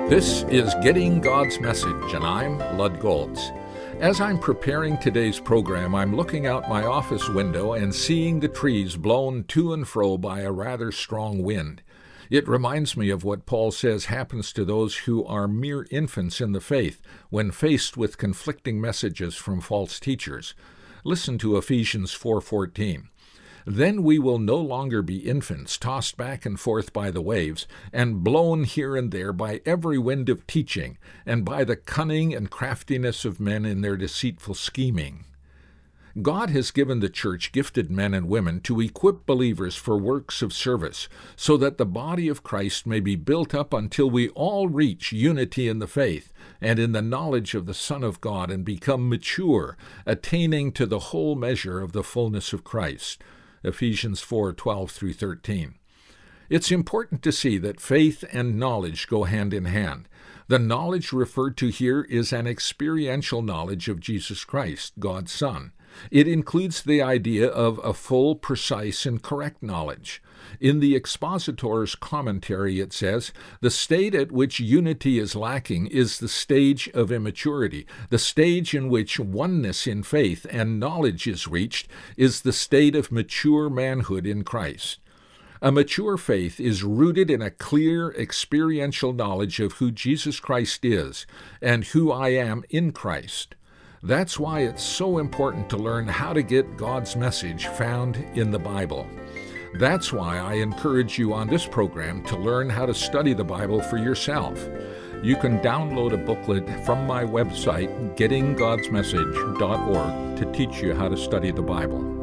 This is Getting God's Message, and I'm Lud Goltz. As I'm preparing today's program, I'm looking out my office window and seeing the trees blown to and fro by a rather strong wind. It reminds me of what Paul says happens to those who are mere infants in the faith when faced with conflicting messages from false teachers. Listen to Ephesians 4:14. Then we will no longer be infants, tossed back and forth by the waves, and blown here and there by every wind of teaching, and by the cunning and craftiness of men in their deceitful scheming. God has given the church gifted men and women to equip believers for works of service, so that the body of Christ may be built up until we all reach unity in the faith and in the knowledge of the Son of God and become mature, attaining to the whole measure of the fullness of Christ. Ephesians 4:12 through 13. It's important to see that faith and knowledge go hand in hand. The knowledge referred to here is an experiential knowledge of Jesus Christ, God's Son. It includes the idea of a full, precise, and correct knowledge. In the expositor's commentary, it says, the state at which unity is lacking is the stage of immaturity. The stage in which oneness in faith and knowledge is reached is the state of mature manhood in Christ. A mature faith is rooted in a clear, experiential knowledge of who Jesus Christ is and who I am in Christ. That's why it's so important to learn how to get God's message found in the Bible. That's why I encourage you on this program to learn how to study the Bible for yourself. You can download a booklet from my website, gettinggodsmessage.org, to teach you how to study the Bible.